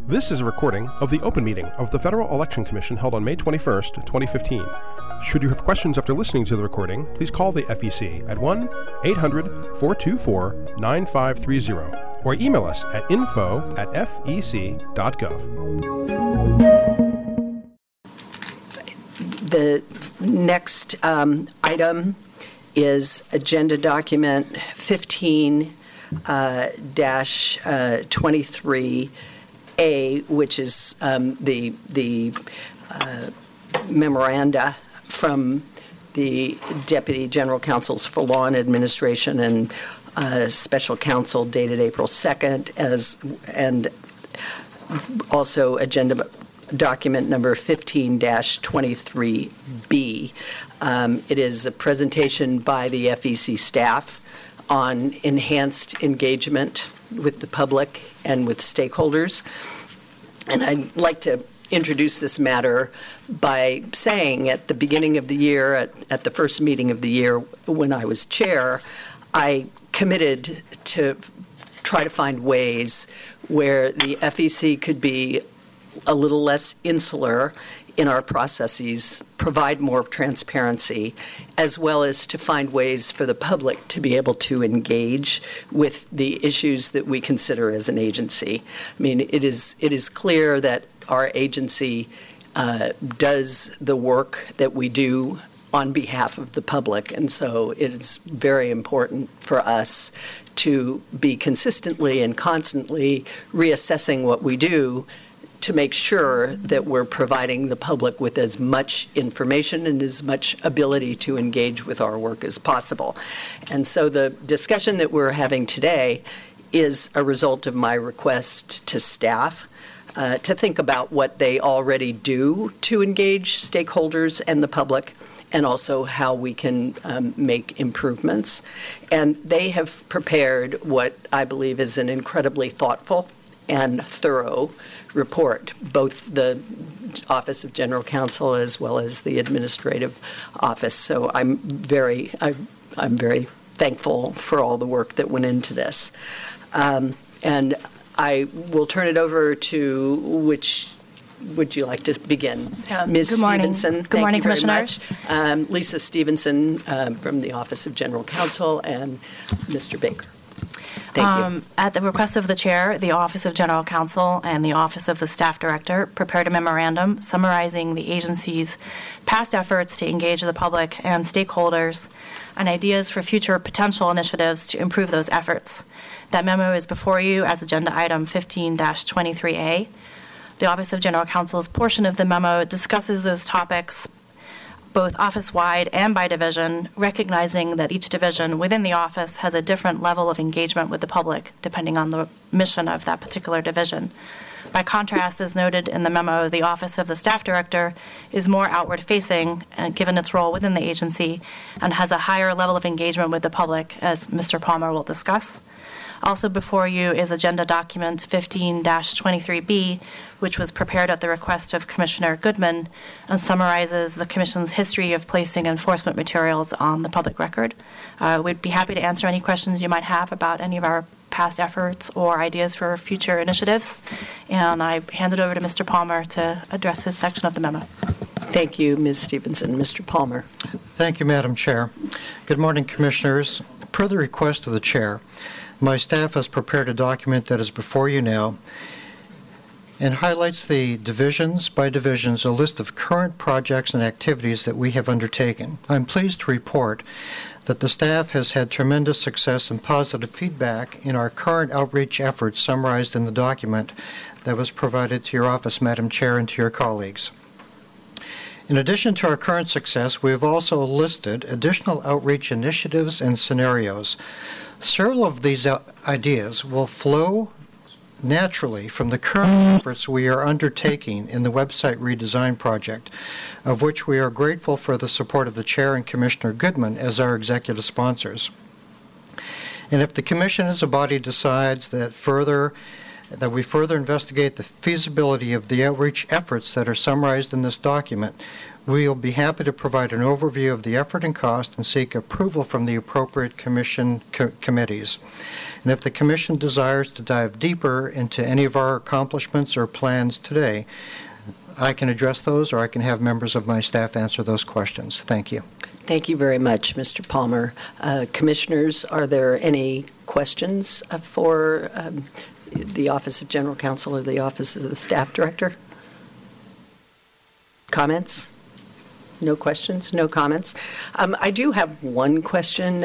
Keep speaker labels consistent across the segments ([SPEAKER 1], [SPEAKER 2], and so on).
[SPEAKER 1] This is a recording of the open meeting of the Federal Election Commission held on May 21st, 2015. Should you have questions after listening to the recording, please call the FEC at 1-800-424-9530 or email us at info@fec.gov.
[SPEAKER 2] The next item is Agenda Document 15-23A, which is the memoranda from the Deputy General Counsels for Law and Administration and Special Counsel dated April 2nd, and also Agenda Document number 15-23B. It is a presentation by the FEC staff on enhanced engagement with the public and with stakeholders. And I'd like to introduce this matter by saying at the beginning of the year, at the first meeting of the year when I was chair, I committed to try to find ways where the FEC could be a little less insular in our processes, provide more transparency, as well as to find ways for the public to be able to engage with the issues that we consider as an agency. I mean, it is clear that our agency does the work that we do on behalf of the public, and so it is very important for us to be consistently and constantly reassessing what we do to make sure that we're providing the public with as much information and as much ability to engage with our work as possible. And so the discussion that we're having today is a result of my request to staff to think about what they already do to engage stakeholders and the public, and also how we can make improvements. And they have prepared what I believe is an incredibly thoughtful and thorough report, both the Office of General Counsel as well as the Administrative Office. So I'm very thankful for all the work that went into this. And I will turn it over to which would you like to begin? Ms.
[SPEAKER 3] Good morning.
[SPEAKER 2] Stevenson.
[SPEAKER 3] Good morning,
[SPEAKER 2] thank you very
[SPEAKER 3] Commissioners.
[SPEAKER 2] much. Lisa Stevenson from the Office of General Counsel, and Mr. Baker. Thank you.
[SPEAKER 3] At the request of the Chair, the Office of General Counsel and the Office of the Staff Director prepared a memorandum summarizing the agency's past efforts to engage the public and stakeholders on ideas for future potential initiatives to improve those efforts. That memo is before you as Agenda Item 15-23A. The Office of General Counsel's portion of the memo discusses those topics both office-wide and by division, recognizing that each division within the office has a different level of engagement with the public, depending on the mission of that particular division. By contrast, as noted in the memo, the Office of the Staff Director is more outward-facing, given its role within the agency, and has a higher level of engagement with the public, as Mr. Palmer will discuss. Also before you is Agenda Document 15-23B, which was prepared at the request of Commissioner Goodman and summarizes the Commission's history of placing enforcement materials on the public record. We'd be happy to answer any questions you might have about any of our past efforts or ideas for future initiatives. And I hand it over to Mr. Palmer to address his section of the memo.
[SPEAKER 2] Thank you, Ms. Stevenson. Mr. Palmer.
[SPEAKER 4] Thank you, Madam Chair. Good morning, Commissioners. Per the request of the Chair, my staff has prepared a document that is before you now and highlights the divisions by divisions, a list of current projects and activities that we have undertaken. I'm pleased to report that the staff has had tremendous success and positive feedback in our current outreach efforts summarized in the document that was provided to your office, Madam Chair, and to your colleagues. In addition to our current success, we have also listed additional outreach initiatives and scenarios. Several of these ideas will flow naturally from the current efforts we are undertaking in the website redesign project, of which we are grateful for the support of the Chair and Commissioner Goodman as our executive sponsors. And if the Commission as a body decides that further that we further investigate the feasibility of the outreach efforts that are summarized in this document. We will be happy to provide an overview of the effort and cost and seek approval from the appropriate commission committees. And if the commission desires to dive deeper into any of our accomplishments or plans today, I can address those, or I can have members of my staff answer those questions. Thank you.
[SPEAKER 2] Thank you very much, Mr. Palmer. Commissioners, are there any questions for the Office of General Counsel or the Office of the Staff Director? Comments? No questions? No comments? I do have one question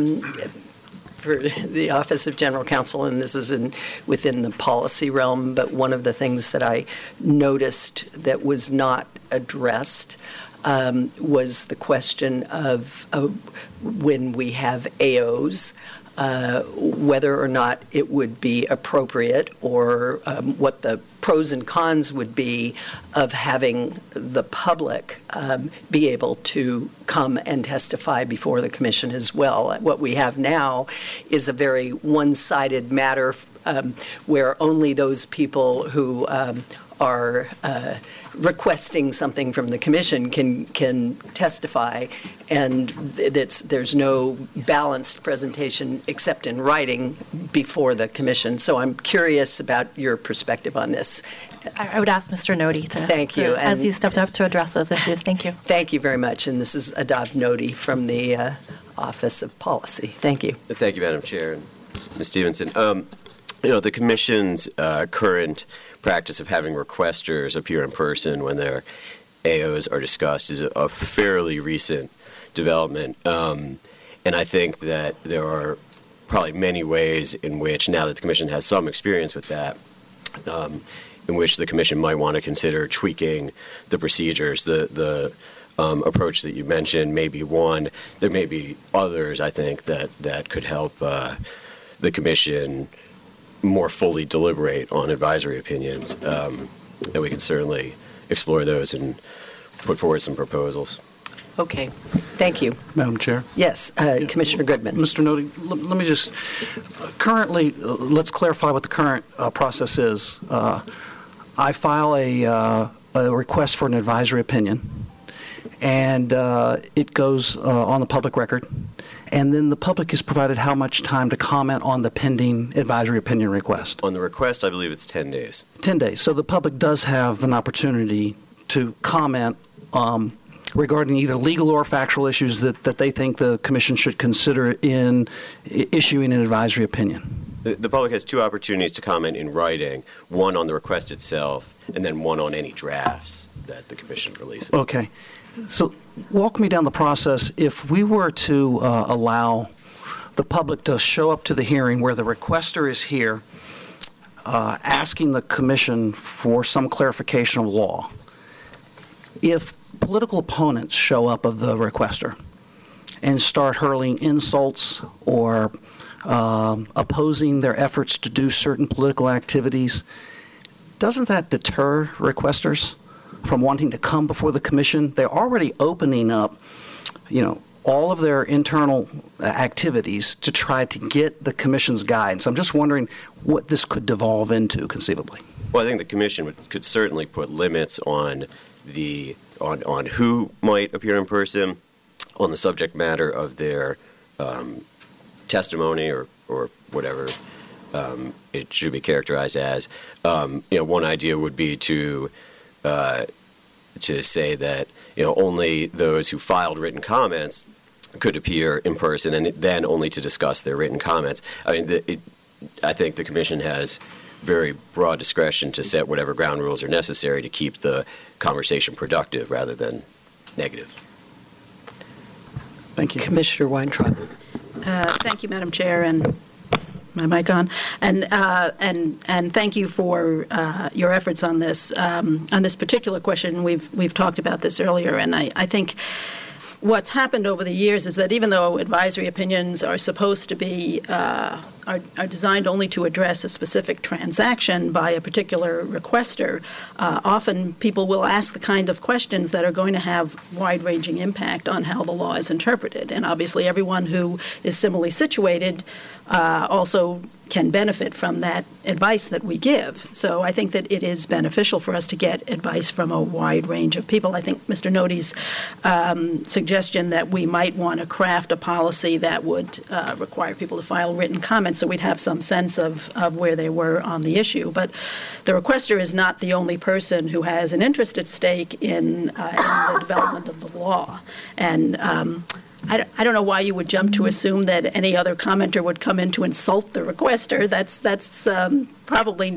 [SPEAKER 2] for the Office of General Counsel, and this is within the policy realm, but one of the things that I noticed that was not addressed was the question of when we have AOs, whether or not it would be appropriate, or what the pros and cons would be of having the public be able to come and testify before the commission as well. What we have now is a very one-sided matter where only those people who are requesting something from the commission can testify, and there's no balanced presentation except in writing before the commission. So I'm curious about your perspective on this.
[SPEAKER 3] I would ask Mr. Nodi to.
[SPEAKER 2] Thank you.
[SPEAKER 3] As you stepped up to address those issues. Thank you.
[SPEAKER 2] Thank you very much. And this is Adav Nodi from the Office of Policy. Thank you.
[SPEAKER 5] Thank you, Madam Chair and Ms. Stevenson. The Commission's current practice of having requesters appear in person when their AOs are discussed is a fairly recent development. And I think that there are probably many ways in which, now that the Commission has some experience with that, in which the Commission might want to consider tweaking the procedures. The approach that you mentioned may be one. There may be others, I think, that could help the Commission more fully deliberate on advisory opinions, and we can certainly explore those and put forward some proposals.
[SPEAKER 2] Okay. Thank you.
[SPEAKER 6] Madam Chair?
[SPEAKER 2] Yes. Commissioner Goodman.
[SPEAKER 6] Mr. Nodi, let me just, currently, let's clarify what the current process is. I file a request for an advisory opinion, and it goes on the public record. And then the public is provided how much time to comment on the pending advisory opinion request?
[SPEAKER 5] On the request, I believe it's 10 days.
[SPEAKER 6] 10 days. So the public does have an opportunity to comment regarding either legal or factual issues that they think the Commission should consider in issuing an advisory opinion.
[SPEAKER 5] The public has two opportunities to comment in writing, one on the request itself, and then one on any drafts that the Commission releases.
[SPEAKER 6] Okay. So walk me down the process. If we were to allow the public to show up to the hearing where the requester is here asking the Commission for some clarification of law, if political opponents show up of the requester and start hurling insults or opposing their efforts to do certain political activities, doesn't that deter requesters from wanting to come before the Commission? They're already opening up, all of their internal activities to try to get the Commission's guidance. I'm just wondering what this could devolve into, conceivably.
[SPEAKER 5] Well, I think the Commission could certainly put limits on on who might appear in person, on the subject matter of their testimony or whatever it should be characterized as. One idea would be to say that only those who filed written comments could appear in person, and then only to discuss their written comments. I mean, I think the Commission has very broad discretion to set whatever ground rules are necessary to keep the conversation productive rather than negative.
[SPEAKER 6] Thank you.
[SPEAKER 2] Commissioner Weintraub.
[SPEAKER 7] Thank you, Madam Chair, and my mic on, and thank you for your efforts on this particular question. We've talked about this earlier, and I think what's happened over the years is that even though advisory opinions are supposed to be are designed only to address a specific transaction by a particular requester, often people will ask the kind of questions that are going to have wide-ranging impact on how the law is interpreted. And obviously everyone who is similarly situated also can benefit from that advice that we give. So I think that it is beneficial for us to get advice from a wide range of people. I think Mr. Nody's suggestion that we might want to craft a policy that would require people to file written comments so we'd have some sense of where they were on the issue. But the requester is not the only person who has an interest at stake in the development of the law. And I don't know why you would jump to assume that any other commenter would come in to insult the requester. That's probably.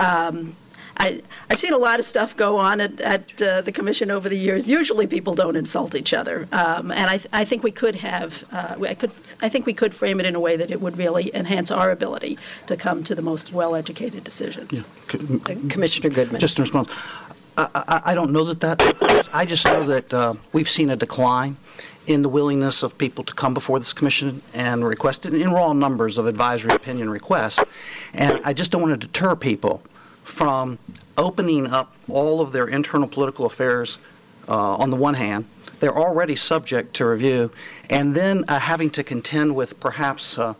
[SPEAKER 7] I've seen a lot of stuff go on at the commission over the years. Usually, people don't insult each other, and I think we could have. I think we could frame it in a way that it would really enhance our ability to come to the most well-educated decisions.
[SPEAKER 6] Yeah.
[SPEAKER 2] Commissioner Goodman.
[SPEAKER 6] Just in response, I don't know that occurs. I just know that we've seen a decline in the willingness of people to come before this commission and request it in raw numbers of advisory opinion requests. And I just don't want to deter people from opening up all of their internal political affairs on the one hand. They're already subject to review, and then having to contend with perhaps, a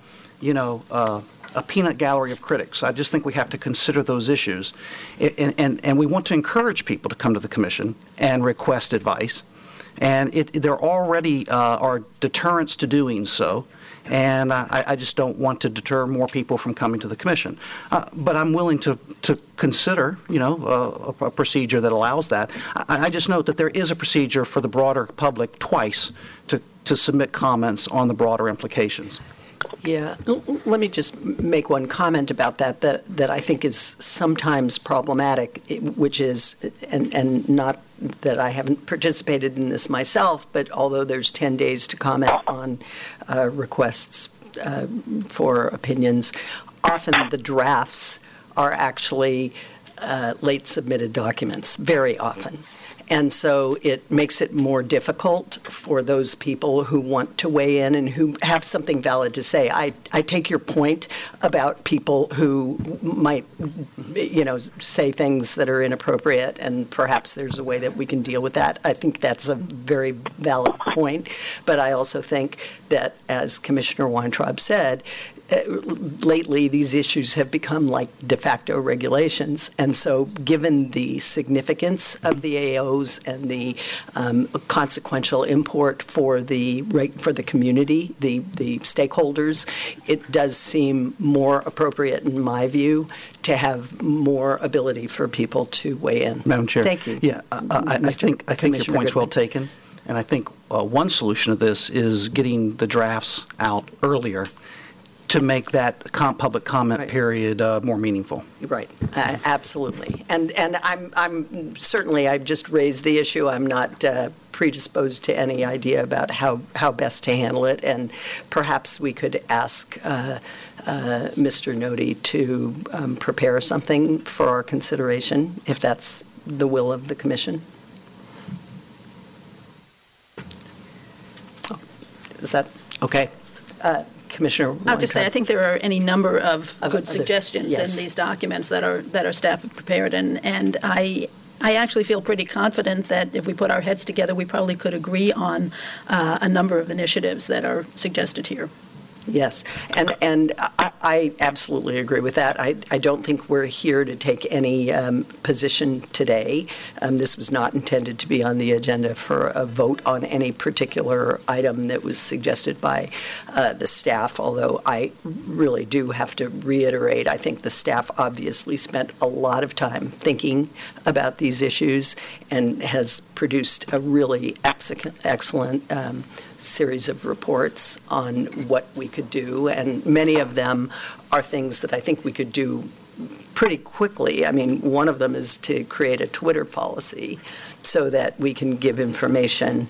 [SPEAKER 6] peanut gallery of critics. I just think we have to consider those issues. And we want to encourage people to come to the commission and request advice. And there already are deterrents to doing so. And I just don't want to deter more people from coming to the commission. But I'm willing to consider, a procedure that allows that. I just note that there is a procedure for the broader public twice to submit comments on the broader implications.
[SPEAKER 2] Yeah, let me just make one comment about that I think is sometimes problematic, which is, and not that I haven't participated in this myself, but although there's 10 days to comment on requests for opinions, often the drafts are actually late submitted documents, very often. And so it makes it more difficult for those people who want to weigh in and who have something valid to say. I take your point about people who might, say things that are inappropriate, and perhaps there's a way that we can deal with that. I think that's a very valid point. But I also think that, as Commissioner Weintraub said, lately these issues have become like de facto regulations, and so given the significance of the AOs and the consequential import for the community, the stakeholders, it does seem more appropriate, in my view, to have more ability for people to weigh in.
[SPEAKER 6] Madam Chair.
[SPEAKER 2] Thank you.
[SPEAKER 6] Yeah, I think your point's well taken, and I think one solution to this is getting the drafts out earlier to make that public comment period more meaningful.
[SPEAKER 2] Right, absolutely. And I'm certainly, I've just raised the issue. I'm not predisposed to any idea about how best to handle it, and perhaps we could ask Mr. Nody to prepare something for our consideration, if that's the will of the Commission. Is that okay? Commissioner
[SPEAKER 7] I'll just say I think there are any number of good suggestions
[SPEAKER 2] yes.
[SPEAKER 7] in these documents that our staff have prepared, and I actually feel pretty confident that if we put our heads together, we probably could agree on a number of initiatives that are suggested here.
[SPEAKER 2] Yes, and I absolutely agree with that. I don't think we're here to take any position today. This was not intended to be on the agenda for a vote on any particular item that was suggested by the staff, although I really do have to reiterate, I think the staff obviously spent a lot of time thinking about these issues and has produced a really excellent series of reports on what we could do, and many of them are things that I think we could do pretty quickly. I mean, one of them is to create a Twitter policy so that we can give information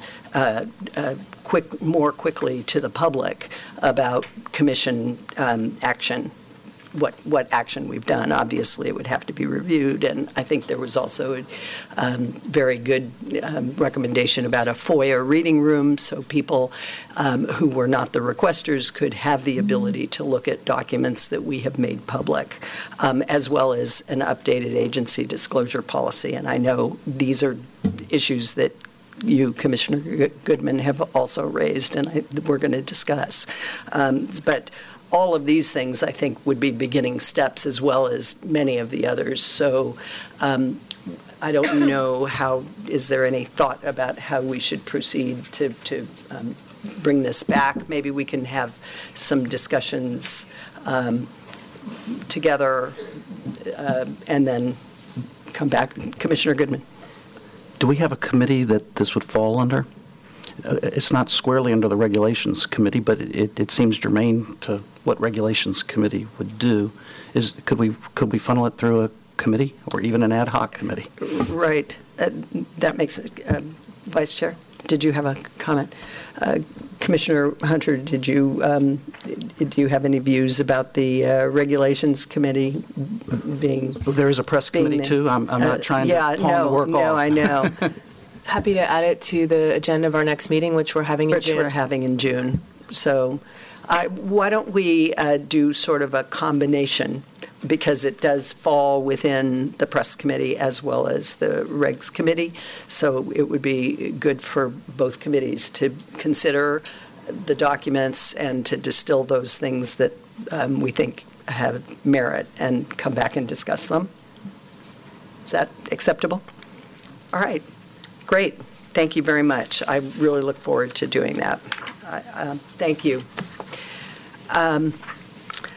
[SPEAKER 2] more quickly to the public about Commission action what action we've done. Obviously, it would have to be reviewed, and I think there was also a very good recommendation about a FOIA reading room, so people who were not the requesters could have the ability to look at documents that we have made public, as well as an updated agency disclosure policy. And I know these are issues that you, Commissioner Goodman, have also raised, and we're going to discuss. But all of these things, I think, would be beginning steps, as well as many of the others. So I don't know is there any thought about how we should proceed to bring this back? Maybe we can have some discussions together and then come back. Commissioner Goodman.
[SPEAKER 6] Do we have a committee that this would fall under? It's not squarely under the Regulations Committee, but it seems germane to what Regulations Committee would do. Could we funnel it through a committee or even an ad hoc committee?
[SPEAKER 2] Right. That makes it. Vice Chair, did you have a comment? Commissioner Hunter, do you have any views about the Regulations Committee being?
[SPEAKER 6] There is a press committee too. I'm not trying to pawn the work off.
[SPEAKER 2] No, I know.
[SPEAKER 8] Happy to add it to the agenda of our next meeting, which we're having in June.
[SPEAKER 2] Which we're having in June. So why don't we do sort of a combination, because it does fall within the press committee as well as the regs committee. So it would be good for both committees to consider the documents and to distill those things that we think have merit and come back and discuss them. Is that acceptable? All right. Great. Thank you very much. I really look forward to doing that. Thank you.